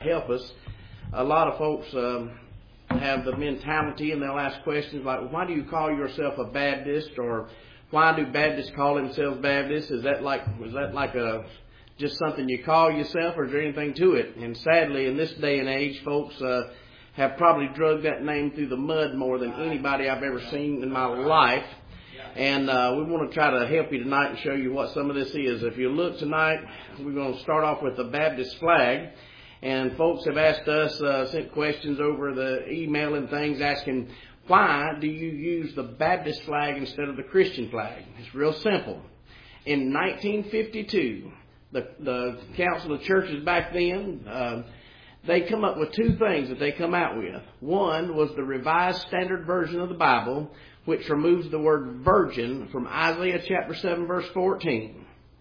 help us. A lot of folks have the mentality, and they'll ask questions like, why do you call yourself a Baptist? Or why do Baptists call themselves Baptists? Is that like a just something you call yourself, or is there anything to it? And sadly, in this day and age, folks have probably drugged that name through the mud more than anybody I've ever seen in my life. And we want to try to help you tonight and show you what some of this is. If you look tonight, we're going to start off with the Baptist flag. And folks have asked us, sent questions over the email and things asking, why do you use the Baptist flag instead of the Christian flag? It's real simple. In 1952, the Council of Churches back then, they come up with two things that they come out with. One was the Revised Standard Version of the Bible, which removes the word virgin from Isaiah chapter 7, verse 14.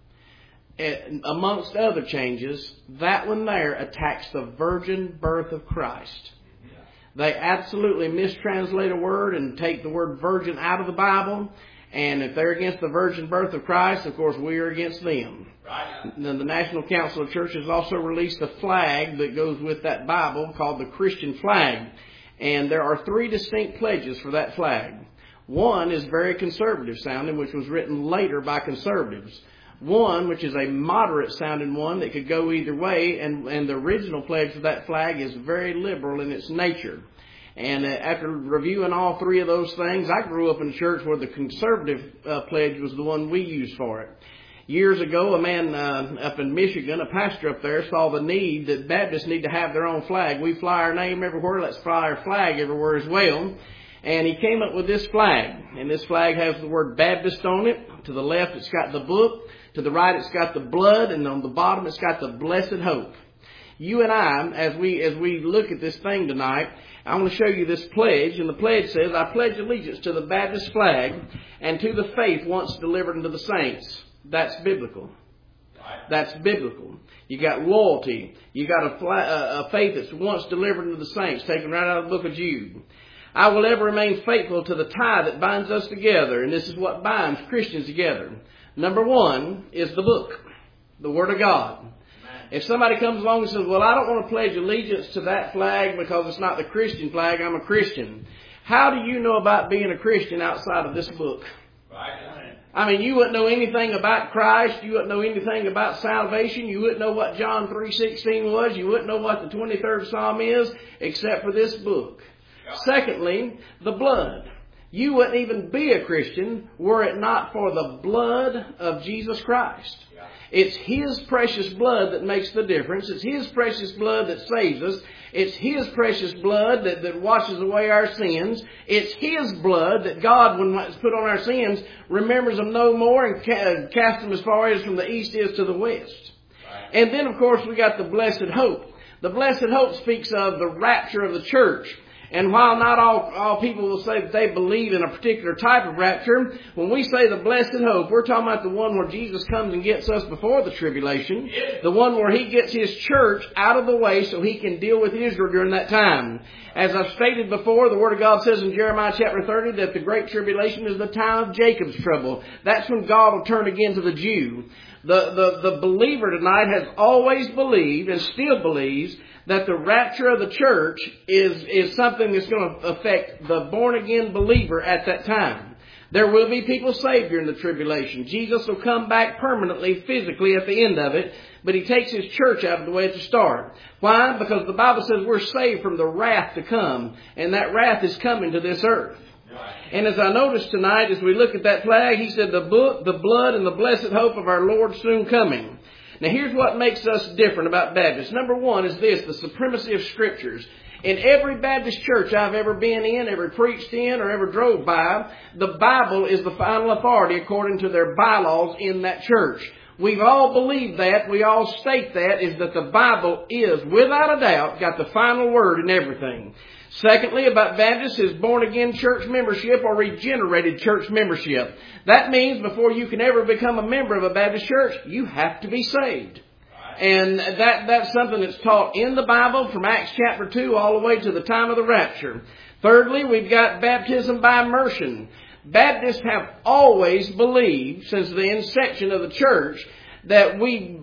Amongst other changes, that one there attacks the virgin birth of Christ. They absolutely mistranslate a word and take the word virgin out of the Bible. And if they're against the virgin birth of Christ, of course, we are against them. Right. And then the National Council of Churches also released a flag that goes with that Bible called the Christian flag. And there are three distinct pledges for that flag. One is very conservative sounding, which was written later by conservatives. One, which is a moderate sounding one that could go either way, and the original pledge for that flag is very liberal in its nature. And after reviewing all three of those things, I grew up in a church where the conservative pledge was the one we used for it. Years ago, a man up in Michigan, a pastor up there, saw the need that Baptists need to have their own flag. We fly our name everywhere, let's fly our flag everywhere as well. And he came up with this flag. And this flag has the word Baptist on it. To the left, it's got the book. To the right, it's got the blood. And on the bottom, it's got the blessed hope. You and I, as we look at this thing tonight, I want to show you this pledge. And the pledge says, I pledge allegiance to the Baptist flag and to the faith once delivered unto the saints. That's biblical. That's biblical. You got loyalty. You got a faith that's once delivered unto the saints, taken right out of the book of Jude. I will ever remain faithful to the tie that binds us together. And this is what binds Christians together. Number one is the book, the Word of God. Amen. If somebody comes along and says, well, I don't want to pledge allegiance to that flag because it's not the Christian flag, I'm a Christian. How do you know about being a Christian outside of this book? Right. I mean, you wouldn't know anything about Christ. You wouldn't know anything about salvation. You wouldn't know what John 3:16 was. You wouldn't know what the 23rd Psalm is except for this book. Secondly, the blood. You wouldn't even be a Christian were it not for the blood of Jesus Christ. It's His precious blood that makes the difference. It's His precious blood that saves us. It's His precious blood that washes away our sins. It's His blood that God, when it's put on our sins, remembers them no more and casts them as far as from the east is to the west. And then, of course, we got the blessed hope. The blessed hope speaks of the rapture of the church. And while not all people will say that they believe in a particular type of rapture, when we say the blessed hope, we're talking about the one where Jesus comes and gets us before the tribulation. The one where He gets His church out of the way so He can deal with Israel during that time. As I've stated before, the Word of God says in Jeremiah chapter 30 that the great tribulation is the time of Jacob's trouble. That's when God will turn again to the Jew. The believer tonight has always believed and still believes that the rapture of the church is something that's going to affect the born-again believer at that time. There will be people saved during the tribulation. Jesus will come back permanently, physically at the end of it, but He takes His church out of the way at the start. Why? Because the Bible says we're saved from the wrath to come, and that wrath is coming to this earth. And as I noticed tonight, as we look at that flag, he said the book, the blood, and the blessed hope of our Lord soon coming. Now here's what makes us different about Baptists. Number one is this, the supremacy of Scriptures. In every Baptist church I've ever been in, ever preached in, or ever drove by, the Bible is the final authority according to their bylaws in that church. We've all believed that, we all state that, is that the Bible is, without a doubt, got the final word in everything. Secondly, about Baptists is born-again church membership or regenerated church membership. That means before you can ever become a member of a Baptist church, you have to be saved. And that's something that's taught in the Bible from Acts chapter 2 all the way to the time of the rapture. Thirdly, we've got baptism by immersion. Baptists have always believed, since the inception of the church, that we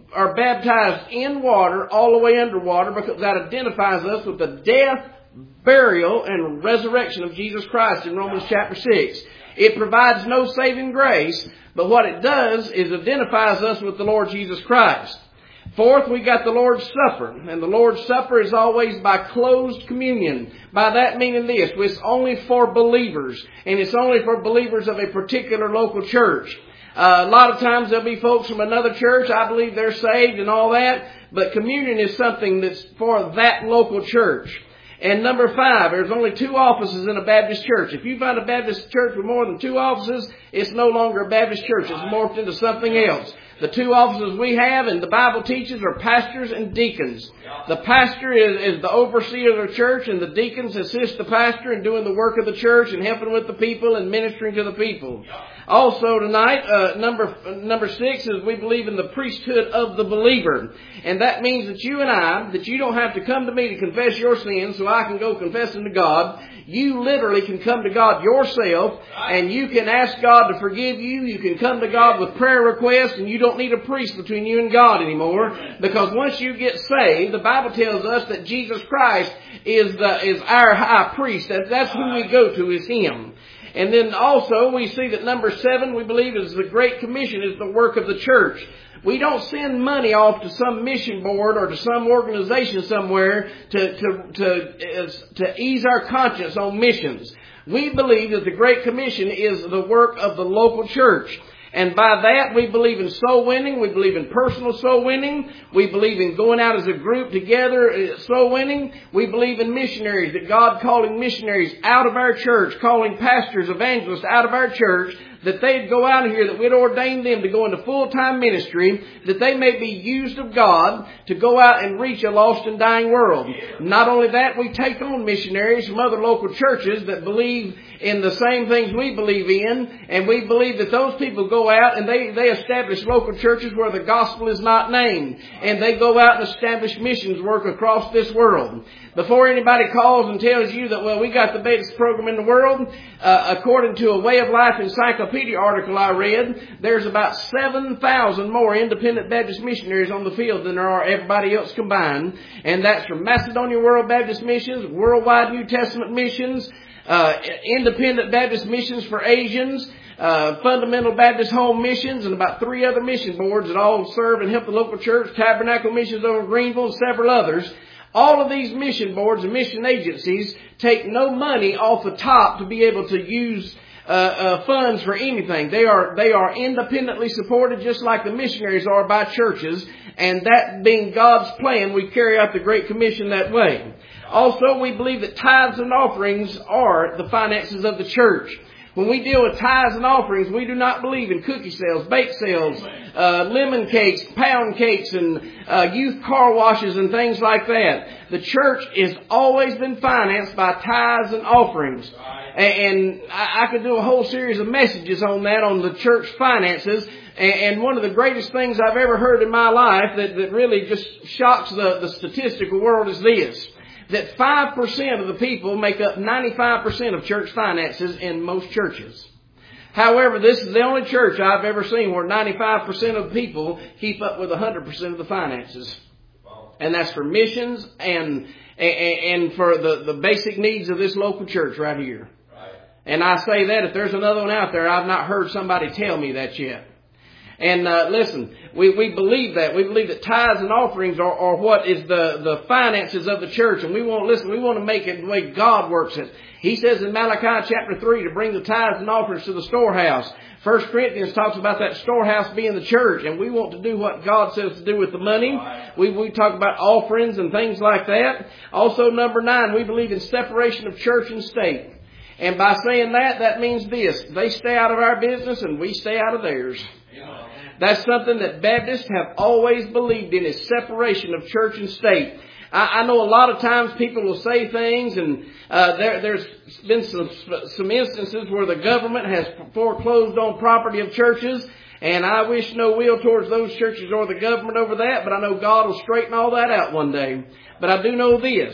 are baptized in water all the way underwater because that identifies us with the death, burial, and resurrection of Jesus Christ in Romans chapter 6. It provides no saving grace, but what it does is identifies us with the Lord Jesus Christ. Fourth, we got the Lord's Supper. And the Lord's Supper is always by closed communion. By that meaning this, it's only for believers. And it's only for believers of a particular local church. A lot of times there'll be folks from another church. I believe they're saved and all that. But communion is something that's for that local church. And number 5, there's only 2 offices in a Baptist church. If you find a Baptist church with more than 2 offices, it's no longer a Baptist church. It's morphed into something else. The 2 offices we have, and the Bible teaches, are pastors and deacons. The pastor is the overseer of the church, and the deacons assist the pastor in doing the work of the church and helping with the people and ministering to the people. Also tonight, number 6 is we believe in the priesthood of the believer. And that means that you and I, that you don't have to come to me to confess your sins so I can go confess them to God. You literally can come to God yourself and you can ask God to forgive you. You can come to God with prayer requests and you don't need a priest between you and God anymore. Because once you get saved, the Bible tells us that Jesus Christ is our high priest. That's who we go to, is Him. And then also we see that number 7, we believe, is the Great Commission, is the work of the church. We don't send money off to some mission board or to some organization somewhere to ease our conscience on missions. We believe that the Great Commission is the work of the local church. And by that, we believe in soul winning. We believe in personal soul winning. We believe in going out as a group together, soul winning. We believe in missionaries, that God calling missionaries out of our church, calling pastors, evangelists out of our church, that they'd go out of here, that we'd ordain them to go into full-time ministry, that they may be used of God to go out and reach a lost and dying world. Not only that, we take on missionaries from other local churches that believe in the same things we believe in, and we believe that those people go out and they establish local churches where the gospel is not named, and they go out and establish missions work across this world. Before anybody calls and tells you that, well, we got the best program in the world, according to a Way of Life Encyclopedia article I read, there's about 7,000 more independent Baptist missionaries on the field than there are everybody else combined. And that's from Macedonia World Baptist Missions, Worldwide New Testament Missions, Independent Baptist Missions for Asians, Fundamental Baptist Home Missions, and about 3 other mission boards that all serve and help the local church, Tabernacle Missions over in Greenville, and several others. All of these mission boards and mission agencies take no money off the top to be able to use funds for anything. They are independently supported, just like the missionaries are, by churches. And that being God's plan, we carry out the Great Commission that way. Also, we believe that tithes and offerings are the finances of the church. When we deal with tithes and offerings, we do not believe in cookie sales, bake sales, lemon cakes, pound cakes, and youth car washes and things like that. The church has always been financed by tithes and offerings. And I could do a whole series of messages on that, on the church finances. And one of the greatest things I've ever heard in my life that really just shocks the statistical world is this: that 5% of the people make up 95% of church finances in most churches. However, this is the only church I've ever seen where 95% of the people keep up with 100% of the finances. And that's for missions and for the basic needs of this local church right here. And I say that if there's another one out there, I've not heard somebody tell me that yet. And listen, we believe that. We believe that tithes and offerings are what is the finances of the church. And we want to make it the way God works it. He says in Malachi chapter 3 to bring the tithes and offerings to the storehouse. 1 Corinthians talks about that storehouse being the church. And we want to do what God says to do with the money. We talk about offerings and things like that. Also, number 9, we believe in separation of church and state. And by saying that means this: they stay out of our business and we stay out of theirs. That's something that Baptists have always believed in, is separation of church and state. I know a lot of times people will say things, and there's been some instances where the government has foreclosed on property of churches, and I wish no ill towards those churches or the government over that, but I know God will straighten all that out one day. But I do know this: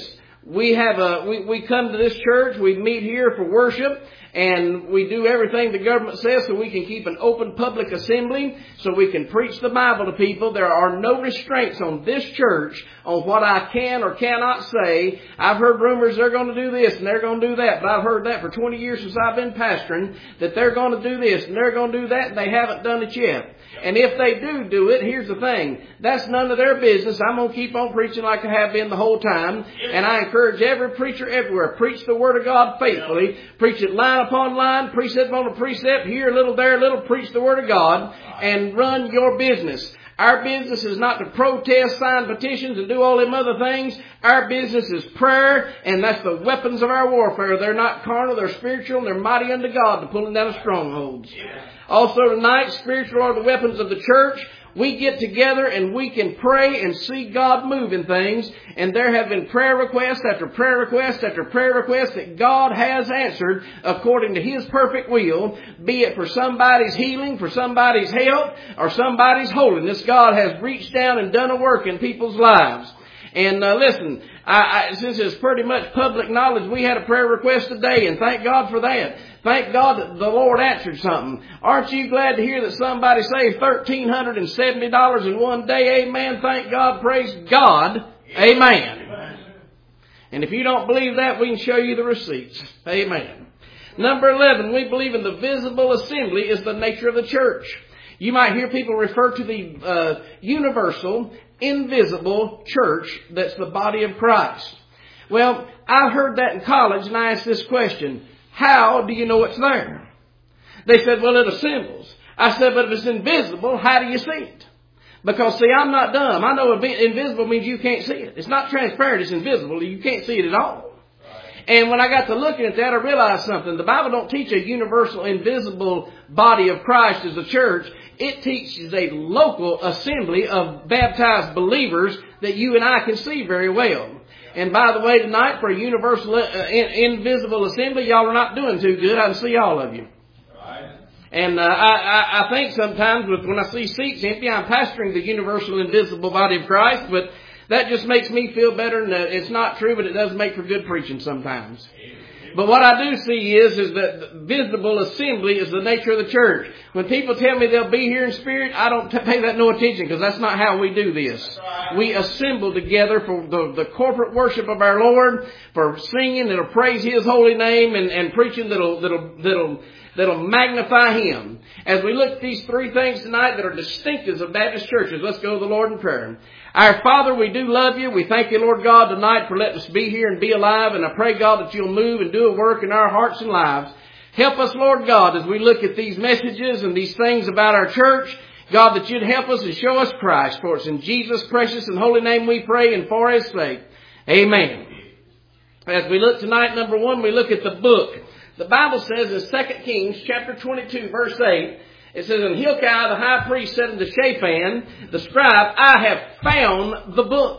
we come to this church, we meet here for worship, and we do everything the government says so we can keep an open public assembly, so we can preach the Bible to people. There are no restraints on this church on what I can or cannot say. I've heard rumors they're going to do this and they're going to do that, but I've heard that for 20 years since I've been pastoring, that they're going to do this and they're going to do that, and they haven't done it yet. And if they do it, here's the thing. That's none of their business. I'm going to keep on preaching like I have been the whole time. And I encourage every preacher everywhere, preach the Word of God faithfully. Preach it line upon line, precept upon precept, here a little, there a little, preach the Word of God, and run your business. Our business is not to protest, sign petitions, and do all them other things. Our business is prayer, and that's the weapons of our warfare. They're not carnal, they're spiritual, and they're mighty unto God to pulling down strongholds. Also tonight, spiritual are the weapons of the church. We get together and we can pray and see God move in things. And there have been prayer requests after prayer requests after prayer requests that God has answered according to His perfect will. Be it for somebody's healing, for somebody's health, or somebody's holiness. God has reached down and done a work in people's lives. And listen, since it's pretty much public knowledge, we had a prayer request today, and thank God for that. Thank God that the Lord answered something. Aren't you glad to hear that somebody saved $1,370 in one day? Amen. Thank God. Praise God. Amen. And if you don't believe that, we can show you the receipts. Amen. Number 11, we believe in the visible assembly is the nature of the church. You might hear people refer to the universal, invisible church that's the body of Christ. Well, I heard that in college, and I asked this question: how do you know it's there? They said, well, it assembles. I said, but if it's invisible, how do you see it? Because, see, I'm not dumb. I know invisible means you can't see it. It's not transparent, it's invisible. You can't see it at all. And when I got to looking at that, I realized something. The Bible don't teach a universal, invisible body of Christ as a church. It teaches a local assembly of baptized believers that you and I can see very well. And by the way, tonight for a universal, invisible assembly, y'all are not doing too good. I can see all of you. And I think sometimes when I see seats empty, I'm pastoring the universal, invisible body of Christ, but that just makes me feel better. And it's not true, but it does make for good preaching sometimes. But what I do see is that visible assembly is the nature of the church. When people tell me they'll be here in spirit, I don't pay that no attention, because that's not how we do this. We assemble together for the corporate worship of our Lord, for singing that'll praise His holy name, and preaching that'll magnify Him. As we look at these three things tonight that are distinctives of Baptist churches, let's go to the Lord in prayer. Our Father, we do love You. We thank You, Lord God, tonight for letting us be here and be alive. And I pray, God, that You'll move and do a work in our hearts and lives. Help us, Lord God, as we look at these messages and these things about our church. God, that You'd help us and show us Christ. For it's in Jesus' precious and holy name we pray, and for His sake. Amen. As we look tonight, number 1, we look at the book. The Bible says in 2 Kings chapter 22, verse 8, it says, and Hilkiah the high priest said unto Shaphan the scribe, I have found the book.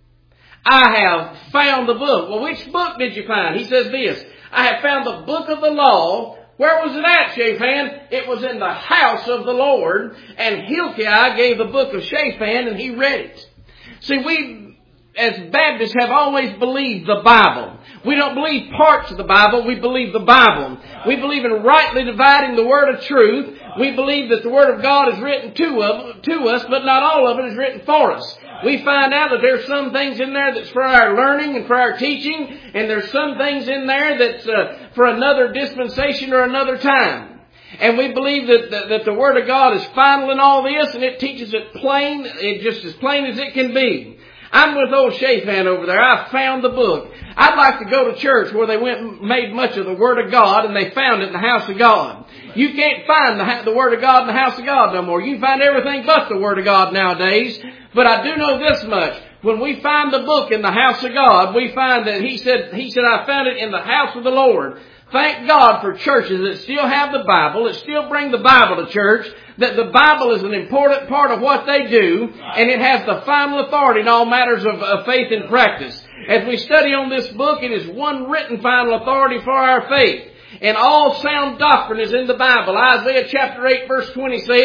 I have found the book. Well, which book did you find? He says this, I have found the book of the law. Where was it at, Shaphan? It was in the house of the Lord. And Hilkiah gave the book of Shaphan, and he read it. See, we as Baptists have always believed the Bible. We don't believe parts of the Bible. We believe the Bible. We believe in rightly dividing the word of truth. We believe that the Word of God is written to us, but not all of it is written for us. We find out that there's some things in there that's for our learning and for our teaching, and there's some things in there that's for another dispensation or another time. And we believe that the Word of God is final in all this, and it teaches it plain, just as plain as it can be. I'm with old Shaphan over there. I found the book. I'd like to go to church where they went and made much of the Word of God, and they found it in the house of God. You can't find the Word of God in the house of God no more. You can find everything but the Word of God nowadays. But I do know this much. When we find the book in the house of God, we find that He said, I found it in the house of the Lord. Thank God for churches that still have the Bible, that still bring the Bible to church, that the Bible is an important part of what they do, and it has the final authority in all matters of faith and practice. As we study on this book, it is one written final authority for our faith. And all sound doctrine is in the Bible. Isaiah chapter 8 verse 20 says,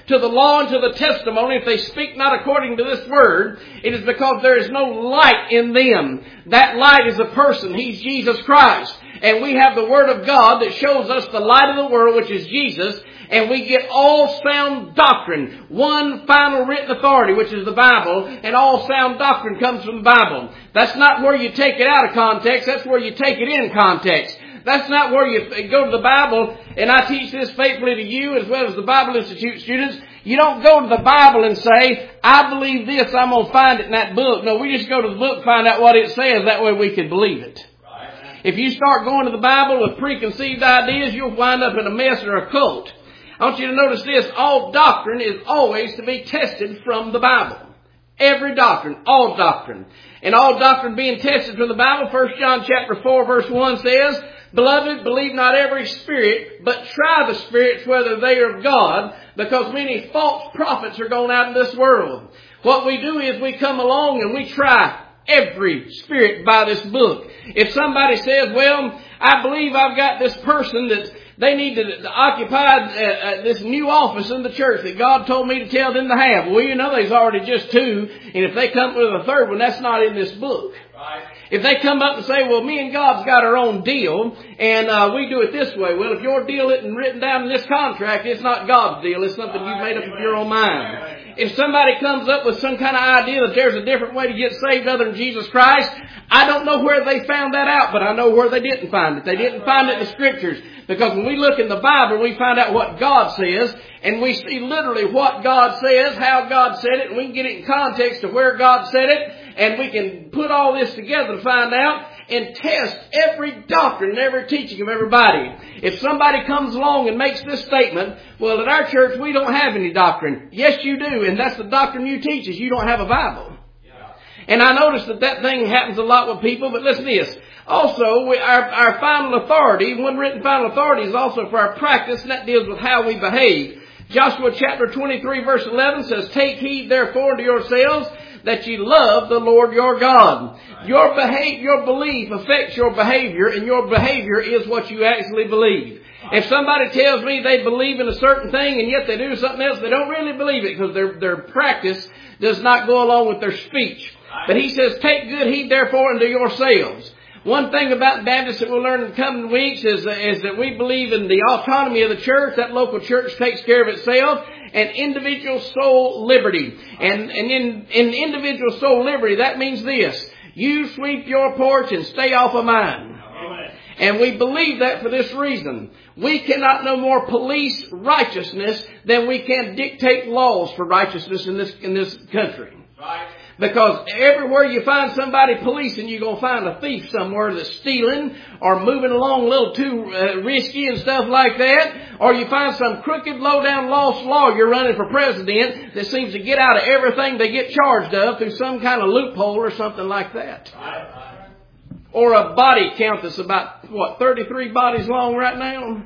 to the law and to the testimony, if they speak not according to this word, it is because there is no light in them. That light is a person. He's Jesus Christ. And we have the Word of God that shows us the light of the world, which is Jesus. And we get all sound doctrine. One final written authority, which is the Bible. And all sound doctrine comes from the Bible. That's not where you take it out of context. That's where you take it in context. That's not where you go to the Bible, and I teach this faithfully to you as well as the Bible Institute students. You don't go to the Bible and say, I believe this, I'm going to find it in that book. No, we just go to the book, find out what it says, that way we can believe it. Right. If you start going to the Bible with preconceived ideas, you'll wind up in a mess or a cult. I want you to notice this, all doctrine is always to be tested from the Bible. Every doctrine, all doctrine. And all doctrine being tested from the Bible, 1 John chapter 4 verse 1 says, Beloved, believe not every spirit, but try the spirits whether they are of God, because many false prophets are going out in this world. What we do is we come along and we try every spirit by this book. If somebody says, well, I believe I've got this person that they need to occupy this new office in the church that God told me to tell them to have. Well, you know there's already just two, and if they come with a third one, that's not in this book. Right. If they come up and say, well, me and God's got our own deal, and we do it this way. Well, if your deal isn't written down in this contract, it's not God's deal. It's something you've made up of your own mind. If somebody comes up with some kind of idea that there's a different way to get saved other than Jesus Christ, I don't know where they found that out, but I know where they didn't find it. They didn't find it in the Scriptures. Because when we look in the Bible, we find out what God says, and we see literally what God says, how God said it, and we can get it in context of where God said it, and we can put all this together to find out and test every doctrine and every teaching of everybody. If somebody comes along and makes this statement, well, at our church we don't have any doctrine. Yes, you do, and that's the doctrine you teach, is you don't have a Bible. And I notice that thing happens a lot with people, but listen to this. Also, our final authority, one written final authority, is also for our practice, and that deals with how we behave. Joshua chapter 23 verse 11 says, Take heed therefore to yourselves that ye love the Lord your God. Your belief affects your behavior, and your behavior is what you actually believe. If somebody tells me they believe in a certain thing and yet they do something else, they don't really believe it because their practice does not go along with their speech. But he says, Take good heed therefore unto yourselves. One thing about Baptists that we'll learn in the coming weeks is that we believe in the autonomy of the church. That local church takes care of itself. And individual soul liberty. And in individual soul liberty, that means this. You sweep your porch and stay off of mine. Amen. And we believe that for this reason. We cannot no more police righteousness than we can dictate laws for righteousness in this country. Right. Because everywhere you find somebody policing, you're going to find a thief somewhere that's stealing or moving along a little too risky and stuff like that. Or you find some crooked, low-down, lost lawyer running for president that seems to get out of everything they get charged of through some kind of loophole or something like that. Right. Or a body count that's about, 33 bodies long right now?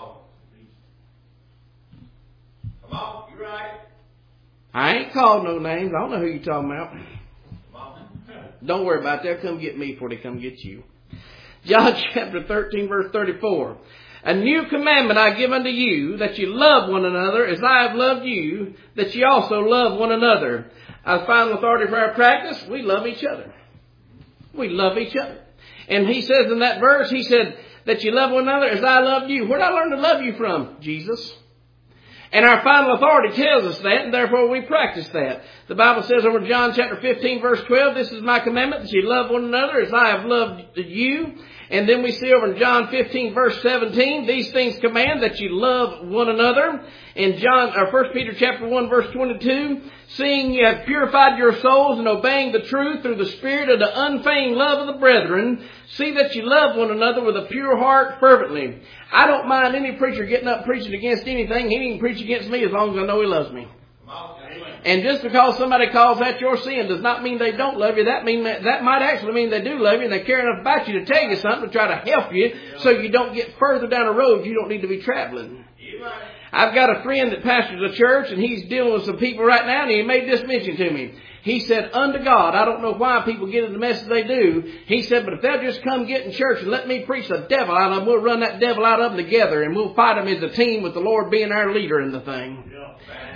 Come on, you're right. I ain't called no names. I don't know who you're talking about. Don't worry about that. They'll come get me before they come get you. John chapter 13 verse 34. A new commandment I give unto you, that you love one another as I have loved you, that you also love one another. As final authority for our practice, we love each other. We love each other. And he says in that verse, he said, that you love one another as I loved you. Where did I learn to love you from? Jesus. And our final authority tells us that, and therefore we practice that. The Bible says over John chapter 15 verse 12, This is my commandment, that you love one another as I have loved you. And then we see over in John 15 verse 17, These things command, that you love one another. In 1 Peter chapter 1 verse 22, Seeing you have purified your souls and obeying the truth through the Spirit of the unfeigned love of the brethren, see that you love one another with a pure heart fervently. I don't mind any preacher getting up preaching against anything. He can preach against me as long as I know he loves me. And just because somebody calls that your sin does not mean they don't love you. That might actually mean they do love you, and they care enough about you to tell you something to try to help you so you don't get further down a road you don't need to be traveling. I've got a friend that pastors a church, and he's dealing with some people right now, and he made this mention to me. He said, unto God, I don't know why people get in the mess they do. He said, but if they'll just come get in church and let me preach the devil out of them, we'll run that devil out of them together, and we'll fight them as a team with the Lord being our leader in the thing.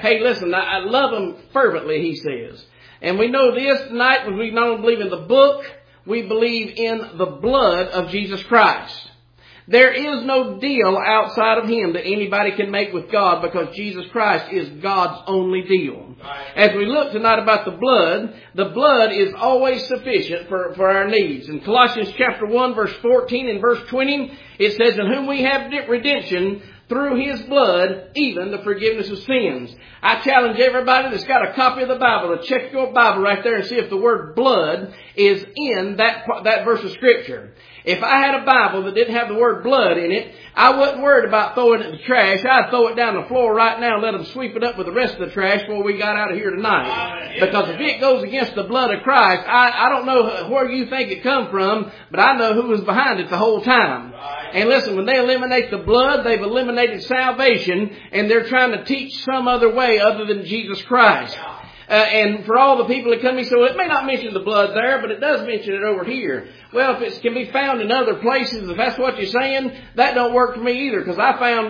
Hey, listen, I love them fervently, he says. And we know this tonight when we not only believe in the book, we believe in the blood of Jesus Christ. There is no deal outside of Him that anybody can make with God, because Jesus Christ is God's only deal. As we look tonight about the blood is always sufficient for our needs. In Colossians chapter 1 verse 14 and verse 20, it says, "In whom we have redemption through His blood, even the forgiveness of sins." I challenge everybody that's got a copy of the Bible to check your Bible right there and see if the word blood is in that verse of Scripture. If I had a Bible that didn't have the word blood in it, I wasn't worried about throwing it in the trash. I'd throw it down the floor right now and let them sweep it up with the rest of the trash before we got out of here tonight. Because if it goes against the blood of Christ, I don't know where you think it come from, but I know who was behind it the whole time. And listen, when they eliminate the blood, they've eliminated salvation, and they're trying to teach some other way other than Jesus Christ. And for all the people that come, so it may not mention the blood there, but it does mention it over here. Well, if it can be found in other places, if that's what you're saying, that don't work for me either. Because I found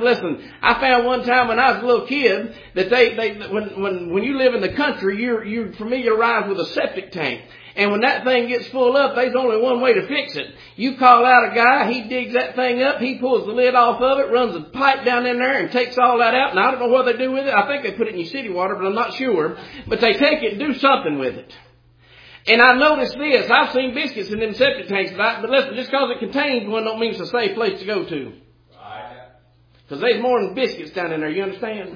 one time when I was a little kid that when you live in the country, you're familiarized with a septic tank. And when that thing gets full up, there's only one way to fix it. You call out a guy, he digs that thing up, he pulls the lid off of it, runs a pipe down in there and takes all that out. And I don't know what they do with it. I think they put it in your city water, but I'm not sure. But they take it and do something with it. And I noticed this. I've seen biscuits in them septic tanks, but listen, just because it contains one don't mean it's a safe place to go to. Because there's more than biscuits down in there, you understand?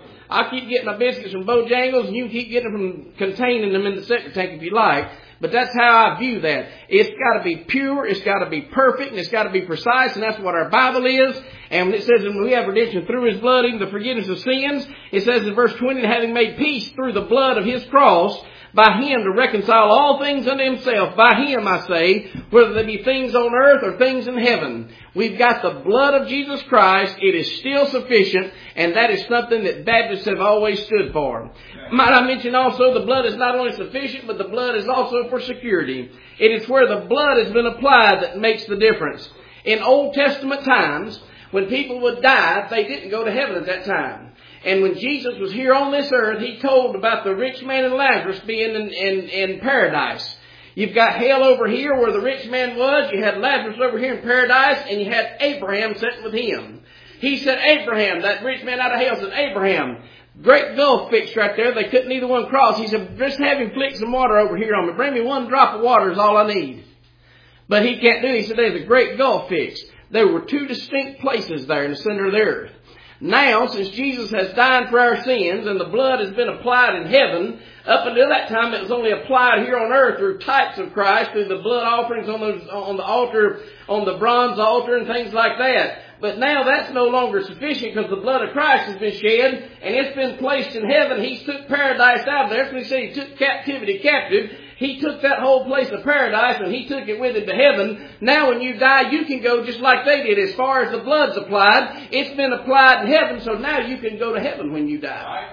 I keep getting my biscuits from Bojangles, and you can keep getting them from containing them in the septic tank if you like. But that's how I view that. It's got to be pure, it's got to be perfect, and it's got to be precise, and that's what our Bible is. And it says that we have redemption through His blood, even the forgiveness of sins. It says in verse 20, having made peace through the blood of His cross, by Him to reconcile all things unto Himself. By Him, I say, whether they be things on earth or things in heaven. We've got the blood of Jesus Christ. It is still sufficient, and that is something that Baptists have always stood for. Might I mention also, the blood is not only sufficient, but the blood is also for security. It is where the blood has been applied that makes the difference. In Old Testament times, when people would die, they didn't go to heaven at that time. And when Jesus was here on this earth, He told about the rich man and Lazarus being in paradise. You've got hell over here where the rich man was. You had Lazarus over here in paradise. And you had Abraham sitting with him. He said, Abraham, that rich man out of hell said, Abraham, great gulf fixed right there. They couldn't either one cross. He said, just have him flick some water over here on me. Bring me one drop of water is all I need. But he can't do it. He said, there's a great gulf fixed. There were two distinct places there in the center of the earth. Now, since Jesus has died for our sins and the blood has been applied in heaven, up until that time it was only applied here on earth through types of Christ, through the blood offerings on the altar, on the bronze altar and things like that. But now that's no longer sufficient because the blood of Christ has been shed and it's been placed in heaven. He took paradise out of there. So He said He took captivity captive. He took that whole place of paradise and He took it with Him to heaven. Now when you die, you can go just like they did. As far as the blood's applied, it's been applied in heaven, so now you can go to heaven when you die.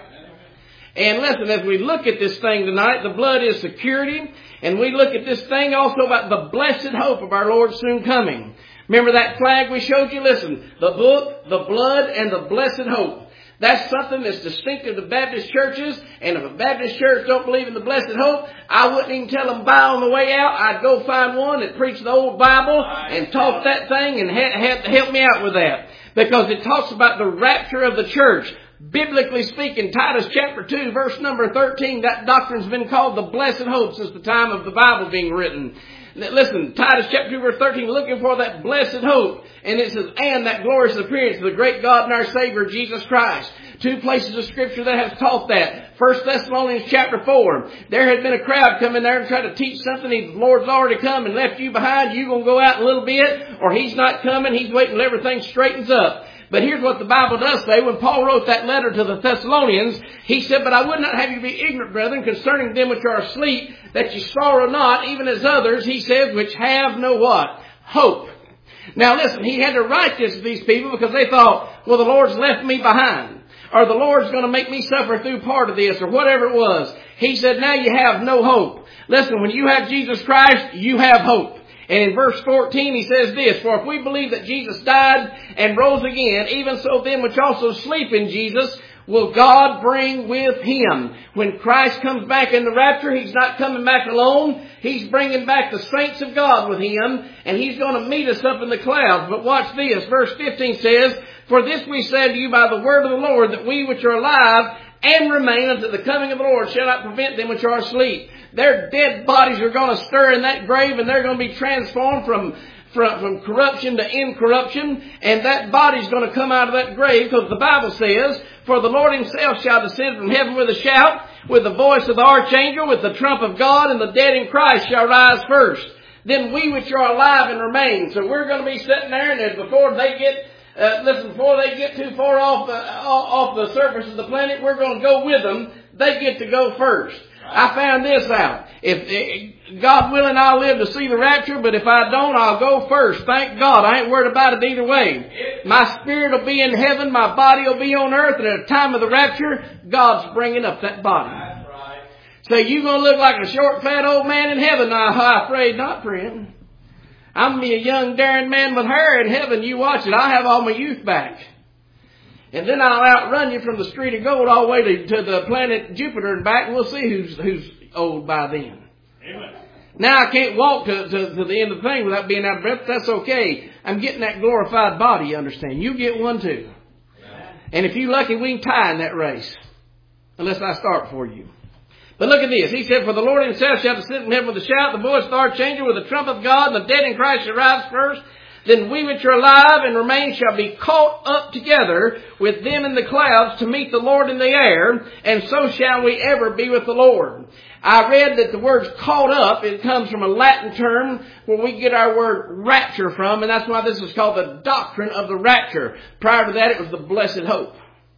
And listen, as we look at this thing tonight, the blood is security, and we look at this thing also about the blessed hope of our Lord's soon coming. Remember that flag we showed you? Listen, the book, the blood, and the blessed hope. That's something that's distinctive to Baptist churches. And if a Baptist church don't believe in the blessed hope, I wouldn't even tell them buy on the way out. I'd go find one that preached the old Bible and taught that thing and help me out with that. Because it talks about the rapture of the church. Biblically speaking, Titus chapter 2, verse number 13, that doctrine's been called the blessed hope since the time of the Bible being written. Listen, Titus chapter 2 verse 13, looking for that blessed hope. And it says, and that glorious appearance of the great God and our Savior, Jesus Christ. Two places of Scripture that have taught that. 1 Thessalonians chapter 4. There had been a crowd come in there and try to teach something. The Lord's already come and left you behind. You're going to go out in a little bit. Or He's not coming. He's waiting till everything straightens up. But here's what the Bible does say. When Paul wrote that letter to the Thessalonians, he said, but I would not have you be ignorant, brethren, concerning them which are asleep, that ye sorrow not, even as others, he says, which have no what? Hope. Now listen, he had to write this to these people because they thought, well, the Lord's left me behind. Or the Lord's going to make me suffer through part of this, or whatever it was. He said, now you have no hope. Listen, when you have Jesus Christ, you have hope. And in verse 14 he says this, for if we believe that Jesus died and rose again, even so them which also sleep in Jesus will God bring with Him. When Christ comes back in the rapture, He's not coming back alone. He's bringing back the saints of God with Him, and He's going to meet us up in the clouds. But watch this. Verse 15 says, "For this we say to you by the word of the Lord, that we which are alive and remain unto the coming of the Lord shall not prevent them which are asleep." Their dead bodies are going to stir in that grave, and they're going to be transformed from corruption to incorruption, and that body's going to come out of that grave, because the Bible says, "For the Lord Himself shall descend from heaven with a shout, with the voice of the archangel, with the trump of God, and the dead in Christ shall rise first. Then we which are alive and remain." So we're going to be sitting there, and before they get too far off the surface of the planet, we're going to go with them. They get to go first. I found this out. If God willing, I'll live to see the rapture, but if I don't, I'll go first. Thank God. I ain't worried about it either way. My spirit will be in heaven, my body will be on earth, and at the time of the rapture, God's bringing up that body. That's right. So you going to look like a short, fat old man in heaven? I'm afraid not, friend. I'm going to be a young, daring man with hair in heaven. You watch it. I'll have all my youth back. And then I'll outrun you from the street of gold all the way to the planet Jupiter and back, and we'll see who's old by then. Amen. Now I can't walk to the end of the thing without being out of breath. That's okay. I'm getting that glorified body, you understand. You get one too. Amen. And if you're lucky, we can tie in that race. Unless I start for you. But look at this. He said, "For the Lord Himself shall descend from heaven with a shout, the voice of the archangel, with the trump of God, and the dead in Christ shall rise first. Then we which are alive and remain shall be caught up together with them in the clouds to meet the Lord in the air, and so shall we ever be with the Lord." I read that the word "caught up," it comes from a Latin term where we get our word rapture from, and that's why this is called the doctrine of the rapture. Prior to that, it was the blessed hope.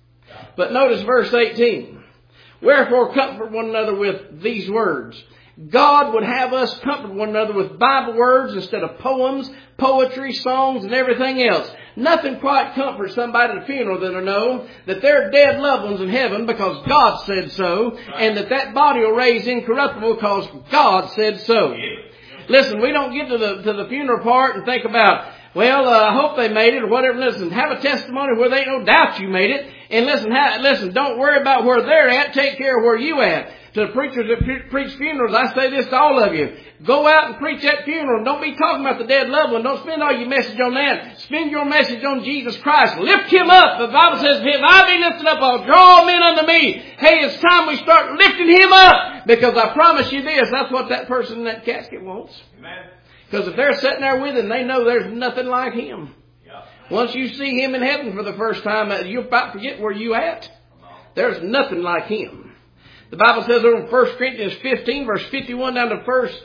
But notice verse 18. "Wherefore comfort one another with these words." God would have us comfort one another with Bible words instead of poems, poetry, songs, and everything else. Nothing quite comforts somebody at a funeral than to know that their dead loved one's in heaven because God said so, and that body will raise incorruptible because God said so. Listen, we don't get to the funeral part and think about, well, I hope they made it or whatever. Listen, have a testimony where there ain't no doubt you made it. And listen, don't worry about where they're at. Take care of where you at. To the preachers that preach funerals, I say this to all of you. Go out and preach that funeral. Don't be talking about the dead loved one. Don't spend all your message on that. Spend your message on Jesus Christ. Lift Him up. The Bible says, "If I be lifted up, I'll draw men unto me." Hey, it's time we start lifting Him up. Because I promise you this, that's what that person in that casket wants. Amen. Because if they're sitting there with Him, they know there's nothing like Him. Yeah. Once you see Him in heaven for the first time, you'll about forget where you at. There's nothing like Him. The Bible says over in 1 Corinthians 15, verse 51 down to verse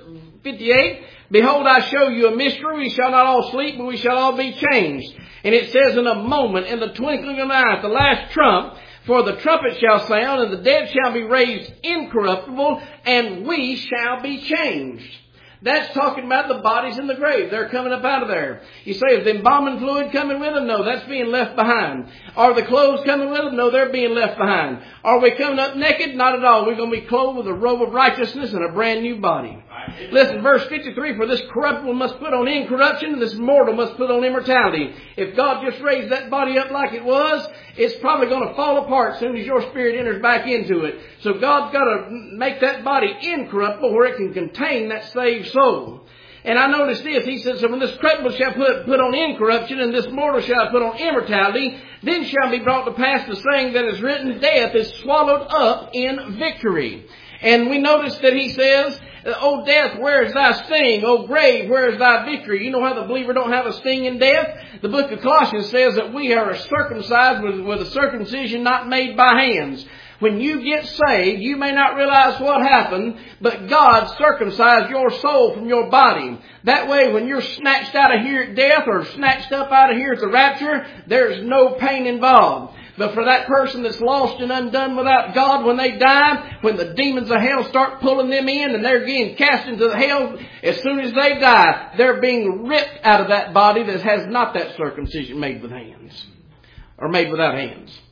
58, "Behold, I show you a mystery. We shall not all sleep, but we shall all be changed." And it says, "In a moment, in the twinkling of an eye, at the last trump, for the trumpet shall sound, and the dead shall be raised incorruptible, and we shall be changed." That's talking about the bodies in the grave. They're coming up out of there. You say, is the embalming fluid coming with them? No, that's being left behind. Are the clothes coming with them? No, they're being left behind. Are we coming up naked? Not at all. We're going to be clothed with a robe of righteousness and a brand new body. Listen, verse 53, "For this corruptible must put on incorruption, and this mortal must put on immortality." If God just raised that body up like it was, it's probably going to fall apart as soon as your spirit enters back into it. So God's got to make that body incorruptible where it can contain that saved soul. And I noticed this. He says, "So when this corruptible shall put on incorruption, and this mortal shall put on immortality, then shall be brought to pass the saying that is written, death is swallowed up in victory." And we notice that he says, "O death, where is thy sting? O grave, where is thy victory?" You know how the believer don't have a sting in death? The book of Colossians says that we are circumcised with a circumcision not made by hands. When you get saved, you may not realize what happened, but God circumcised your soul from your body. That way, when you're snatched out of here at death or snatched up out of here at the rapture, there's no pain involved. But for that person that's lost and undone without God, when they die, when the demons of hell start pulling them in and they're getting cast into the hell, as soon as they die, they're being ripped out of that body that has not that circumcision made with hands or made without hands.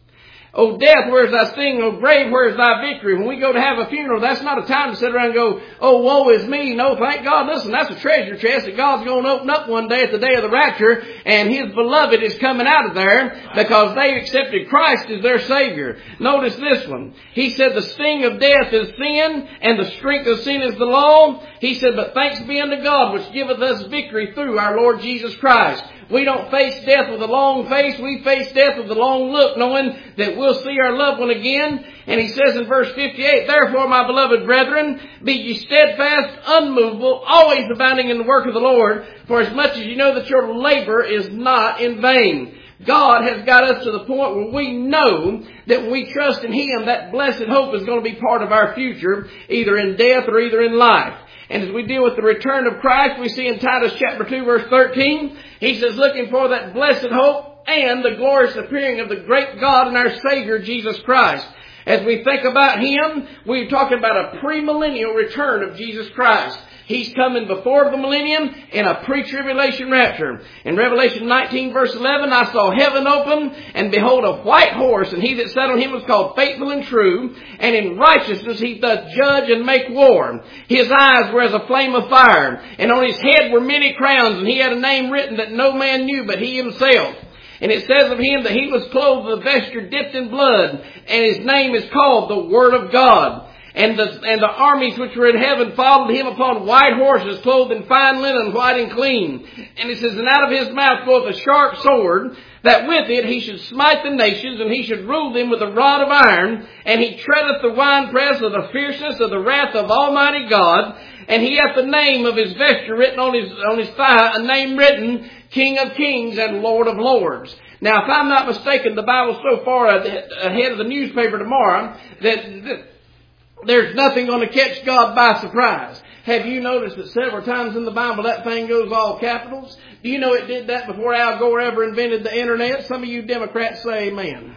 Oh, death, where's thy sting? Oh, grave, where's thy victory? When we go to have a funeral, that's not a time to sit around and go, oh, woe is me. No, thank God. Listen, that's a treasure chest that God's going to open up one day at the day of the rapture, and His beloved is coming out of there because they accepted Christ as their Savior. Notice this one. He said the sting of death is sin, and the strength of sin is the law. He said, but thanks be unto God, which giveth us victory through our Lord Jesus Christ. We don't face death with a long face. We face death with a long look, knowing that we'll see our loved one again. And he says in verse 58, therefore, my beloved brethren, be ye steadfast, unmovable, always abounding in the work of the Lord, for as much as you know that your labor is not in vain. God has got us to the point where we know that when we trust in Him, that blessed hope is going to be part of our future, either in death or either in life. And as we deal with the return of Christ, we see in Titus chapter 2 verse 13, he says, looking for that blessed hope and the glorious appearing of the great God and our Savior, Jesus Christ. As we think about Him, we're talking about a premillennial return of Jesus Christ. He's coming before the millennium in a pre-tribulation rapture. In Revelation 19 verse 11, I saw heaven open, and behold a white horse, and he that sat on him was called Faithful and True, and in righteousness he doth judge and make war. His eyes were as a flame of fire, and on his head were many crowns, and he had a name written that no man knew but he himself. And it says of him that he was clothed with a vesture dipped in blood, and his name is called the Word of God. And the armies which were in heaven followed him upon white horses, clothed in fine linen, white and clean. And it says, and out of his mouth goeth a sharp sword, that with it he should smite the nations, and he should rule them with a rod of iron. And he treadeth the winepress of the fierceness of the wrath of Almighty God. And he hath the name of his vesture written on his thigh, a name written, King of Kings and Lord of Lords. Now, if I'm not mistaken, the Bible's so far ahead of the newspaper tomorrow that there's nothing going to catch God by surprise. Have you noticed that several times in the Bible that thing goes all capitals? Do you know it did that before Al Gore ever invented the internet? Some of you Democrats say amen.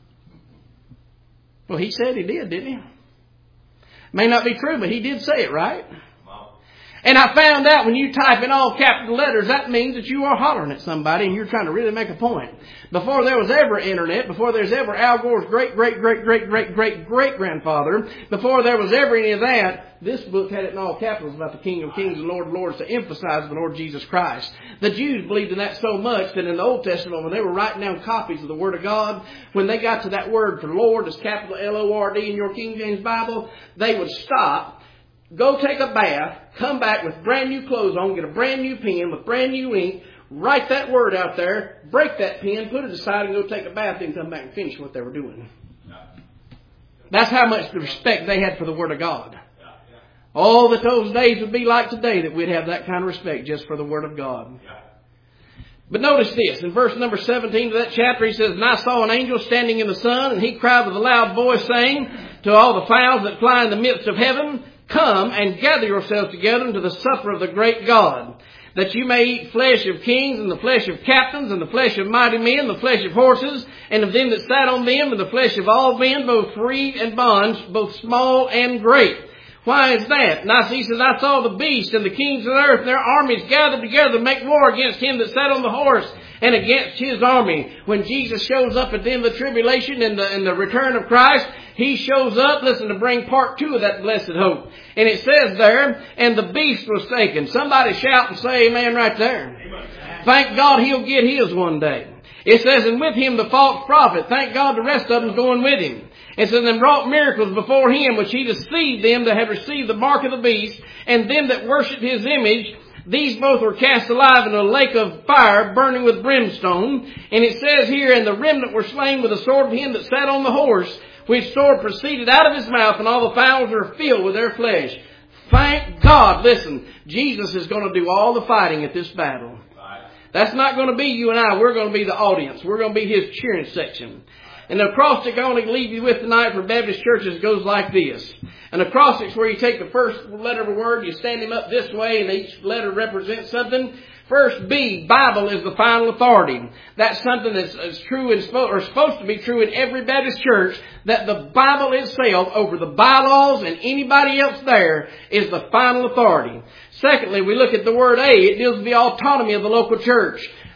Well, he said he did, didn't he? May not be true, but he did say it, right? And I found out when you type in all capital letters, that means that you are hollering at somebody and you're trying to really make a point. Before there was ever internet, before there's ever Al Gore's great-great-great-great-great-great-grandfather, before there was ever any of that, this book had it in all capitals about the King of Kings and Lord of Lords to emphasize the Lord Jesus Christ. The Jews believed in that so much that in the Old Testament, when they were writing down copies of the Word of God, when they got to that word for Lord, as capital L-O-R-D in your King James Bible, they would stop, go take a bath, come back with brand new clothes on, get a brand new pen with brand new ink, write that word out there, break that pen, put it aside, and go take a bath, then come back and finish what they were doing. That's how much respect they had for the Word of God. Oh, that those days would be like today, that we'd have that kind of respect just for the Word of God. But notice this, in verse number 17 of that chapter, he says, and I saw an angel standing in the sun, and he cried with a loud voice, saying to all the fowls that fly in the midst of heaven, come and gather yourselves together unto the supper of the great God, that you may eat flesh of kings, and the flesh of captains, and the flesh of mighty men, the flesh of horses, and of them that sat on them, and the flesh of all men, both free and bonds, both small and great. Why is that? And he says, I saw the beast and the kings of the earth and their armies gathered together to make war against him that sat on the horse and against his army. When Jesus shows up at the end of the tribulation and the return of Christ, he shows up, listen, to bring part 2 of that blessed hope. And it says there, and the beast was taken. Somebody shout and say amen right there. Amen. Thank God he'll get his one day. It says, and with him the false prophet. Thank God the rest of them's going with him. It says, and wrought miracles before him, which he deceived them that had received the mark of the beast, and them that worshipped his image. These both were cast alive in a lake of fire, burning with brimstone. And it says here, and the remnant were slain with the sword of him that sat on the horse, which sword proceeded out of his mouth, and all the fowls were filled with their flesh. Thank God. Listen, Jesus is going to do all the fighting at this battle. That's not going to be you and I. We're going to be the audience. We're going to be his cheering section. And the acrostic I want to leave you with tonight for Baptist churches goes like this. An acrostic is where you take the first letter of a word, you stand them up this way, and each letter represents something. First, B, Bible is the final authority. That's something that's true and supposed to be true in every Baptist church, that the Bible itself, over the bylaws and anybody else there, is the final authority. Secondly, we look at the word A. It deals with the autonomy of the local church.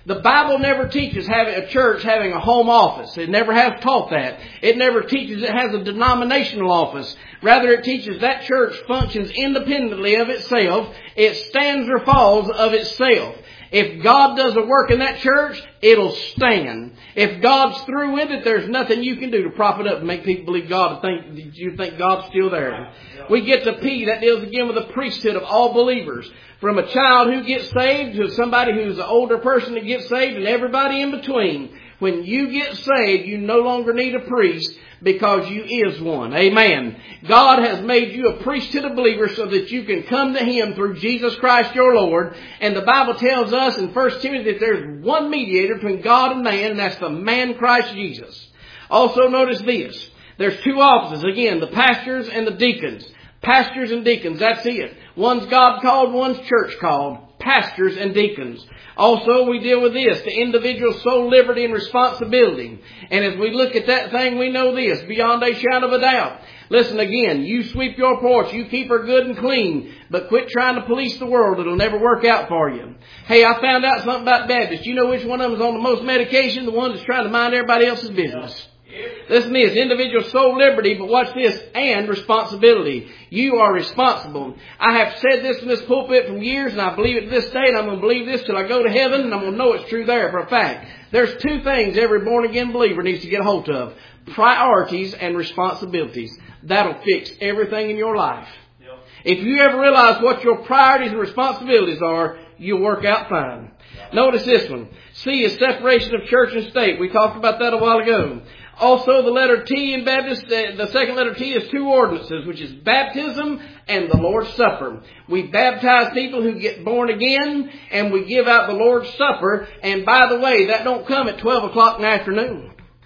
The Bible never teaches having a church having a home office. It never has taught that. It never teaches it has a denominational office. Rather, it teaches that church functions independently of itself. It stands or falls of itself. If God does a work in that church, it'll stand. If God's through with it, there's nothing you can do to prop it up and make people believe God and you think God's still there. We get to P. That deals again with the priesthood of all believers. From a child who gets saved to somebody who's an older person that gets saved and everybody in between. When you get saved, you no longer need a priest because you is one. Amen. God has made you a priesthood of believers so that you can come to Him through Jesus Christ your Lord. And the Bible tells us in 1 Timothy that there's one mediator between God and man, and that's the man Christ Jesus. Also notice this. There's two offices. Again, the pastors and the deacons. Pastors and deacons, that's it. One's God called, one's church called. Pastors and deacons. Also, we deal with this, the individual soul liberty and responsibility. And as we look at that thing, we know this, beyond a shadow of a doubt. Listen again, you sweep your porch, you keep her good and clean, but quit trying to police the world. It'll never work out for you. Hey, I found out something about Baptists. You know which one of them is on the most medication? The one that's trying to mind everybody else's business. Listen to this, individual soul liberty, but watch this, and responsibility. You are responsible. I have said this in this pulpit for years, and I believe it to this day, and I'm going to believe this till I go to heaven, and I'm going to know it's true there for a fact. There's two things every born-again believer needs to get a hold of. Priorities and responsibilities. That'll fix everything in your life. If you ever realize what your priorities and responsibilities are, you'll work out fine. Notice this one. C is separation of church and state. We talked about that a while ago. Also, the letter T in Baptist, the second letter T is two ordinances, which is baptism and the Lord's Supper. We baptize people who get born again, and we give out the Lord's Supper. And by the way, that don't come at 12 o'clock in the afternoon.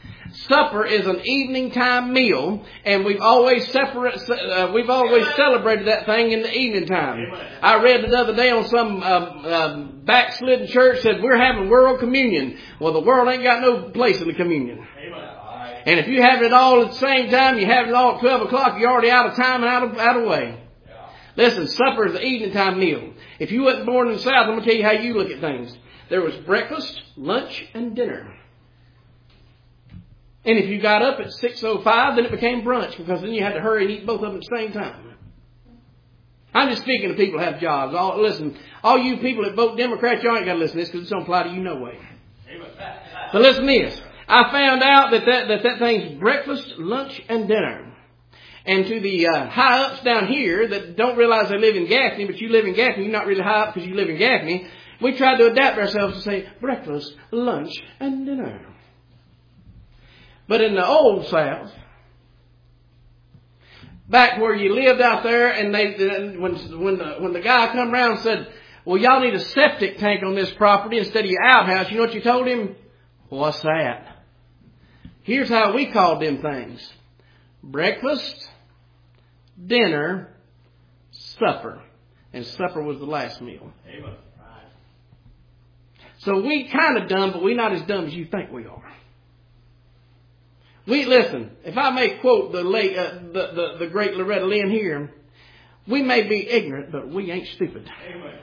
Supper is an evening time meal, and we've always celebrated that thing in the evening time. I read the other day on some backslidden church said we're having world communion. Well, the world ain't got no place in the communion. And if you have it all at the same time, you have it all at 12 o'clock, you're already out of time and out of way. Listen, supper is the evening time meal. If you wasn't born in the South, I'm going to tell you how you look at things. There was breakfast, lunch, and dinner. And if you got up at 6:05, then it became brunch, because then you had to hurry and eat both of them at the same time. I'm just speaking to people who have jobs. Listen, all you people that vote Democrat, you ain't got to listen to this because it don't apply to you no way. So listen to this. I found out that thing's breakfast, lunch, and dinner. And to the high-ups down here that don't realize they live in Gaffney, but you live in Gaffney, you're not really high up because you live in Gaffney, we tried to adapt ourselves to say breakfast, lunch, and dinner. But in the old South, back where you lived out there, and when the guy come around and said, well, y'all need a septic tank on this property instead of your outhouse, you know what you told him? What's that? Here's how we called them things. Breakfast, dinner, supper. And supper was the last meal. Amen. So we kind of dumb, but we're not as dumb as you think we are. Listen, if I may quote the great Loretta Lynn here, we may be ignorant, but we ain't stupid. Amen.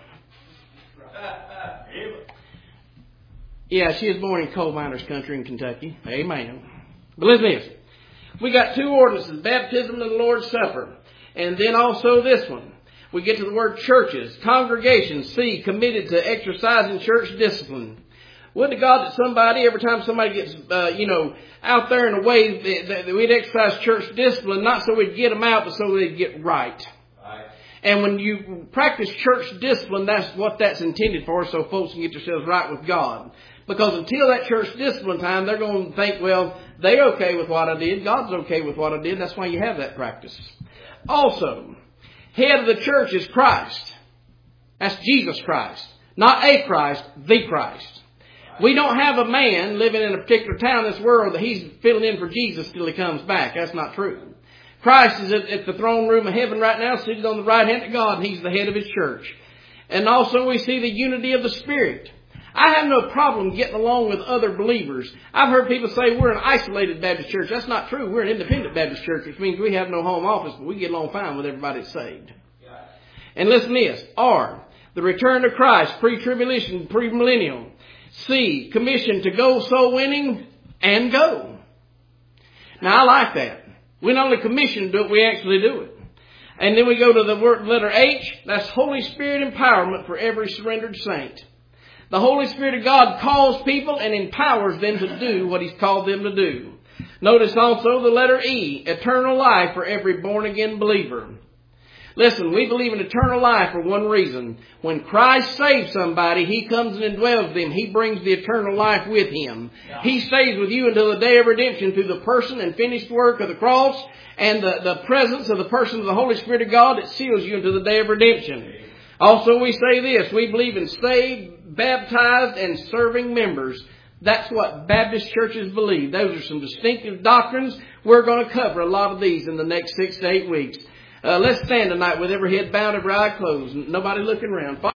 Yeah, she was born in coal miners' country in Kentucky. Amen. But listen to this. We got two ordinances, baptism and the Lord's Supper. And then also this one. We get to the word churches, congregations, C, committed to exercising church discipline. Would to God that somebody, every time somebody gets, out there in a way that we'd exercise church discipline, not so we'd get them out, but so they'd get right. And when you practice church discipline, that's what that's intended for, so folks can get themselves right with God. Because until that church discipline time, they're going to think, well, they're okay with what I did. God's okay with what I did. That's why you have that practice. Also, head of the church is Christ. That's Jesus Christ. Not a Christ, the Christ. We don't have a man living in a particular town in this world that he's filling in for Jesus till he comes back. That's not true. Christ is at the throne room of heaven right now, seated on the right hand of God, and he's the head of his church. And also we see the unity of the Spirit. I have no problem getting along with other believers. I've heard people say we're an isolated Baptist church. That's not true. We're an independent Baptist church, which means we have no home office, but we get along fine with everybody that's saved. And listen to this. R, the return of Christ, pre-tribulation, pre-millennial. C, commission to go soul winning and go. Now I like that. We not only commission to do it, we actually do it. And then we go to the letter H. That's Holy Spirit empowerment for every surrendered saint. The Holy Spirit of God calls people and empowers them to do what He's called them to do. Notice also the letter E. Eternal life for every born-again believer. Listen, we believe in eternal life for one reason. When Christ saves somebody, He comes and indwells them. He brings the eternal life with Him. Yeah. He stays with you until the day of redemption through the person and finished work of the cross and the presence of the person of the Holy Spirit of God that seals you until the day of redemption. Also, we say this. We believe in saved, baptized, and serving members. That's what Baptist churches believe. Those are some distinctive doctrines. We're going to cover a lot of these in the next 6 to 8 weeks. Let's stand tonight with every head bowed, every eye closed, nobody looking around.